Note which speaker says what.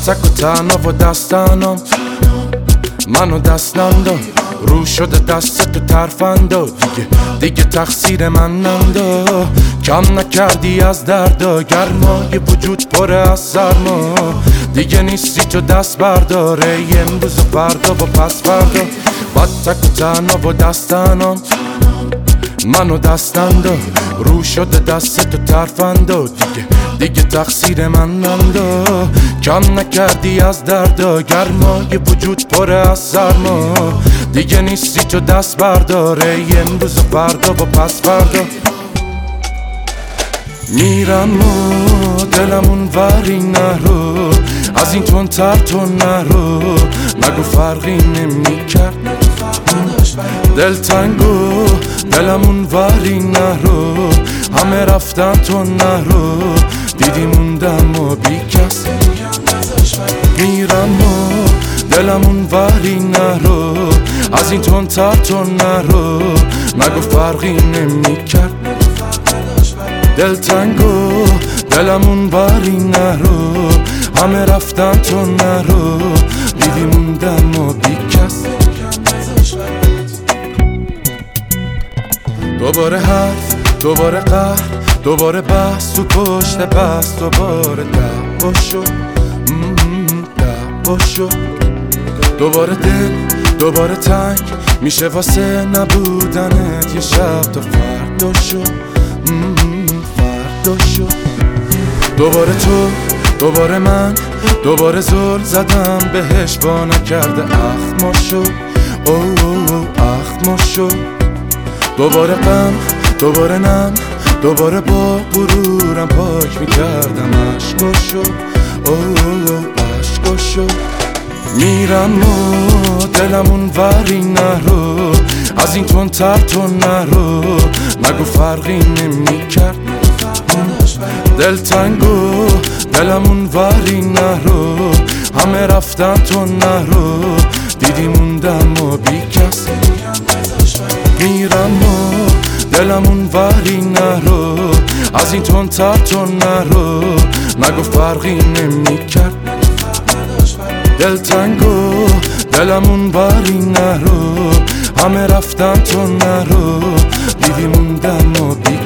Speaker 1: تک و تنها و دستنم منو دستم داد رو شده دست تو ترفندا دیگه تقصیر من نندا کم نکردی از دردا گرمای وجود پره از سرما دیگه نیستی تو دست برداره امروز و فردا و پس فردا با تک و تنها و دستنم منو دستم داد رو شده دست تو ترفندا دیگه تقصیر من نندا کم نکردی از دردا گرمای وجود پره از سرما دیگه نیستی تو دست برداره امروز و فردا و پس فردا میرم و دلمون وری نرو از این تون تر تو نرو نگو فرقی نمی کرد دلتنگو دلمون وری نرو همه رفتن تو نرو دیدی موندم و بی کس میرم و دلمون وری نرو از این تون تر تو نرو نگو فرقی نمی کرد دلتنگو دلمون وری نرو همه رفتن تو نرو دیدی موندم و بی کس دوباره حرف دوباره قهر دوباره بحث تو پشت بحث دوباره دعوا شد دعوا شد دوباره دل دوباره تنگ میشه واسه نبودنت یه شب تا فردا شد فردا شد دوباره تو دوباره من دوباره زل زدم بهش با نکرده اخم شد اخم شد دوباره غم دوباره نم دوباره با غرورم پاک میکردم عشقاشو عشقاشو میرم و دلمون وری نرو از این تون تر تو نرو نگو فرقی نمی کرد دلتنگو دلمون وری نرو همه رفتن تو نرو دیدی موندم و بی کس میرم و دلمون وری نرو از این تون تر تو نرو نگو فرقی نمی کرد دلتنگو دلمون وری نرو همه رفتن تو نرو دیدی موندم و بی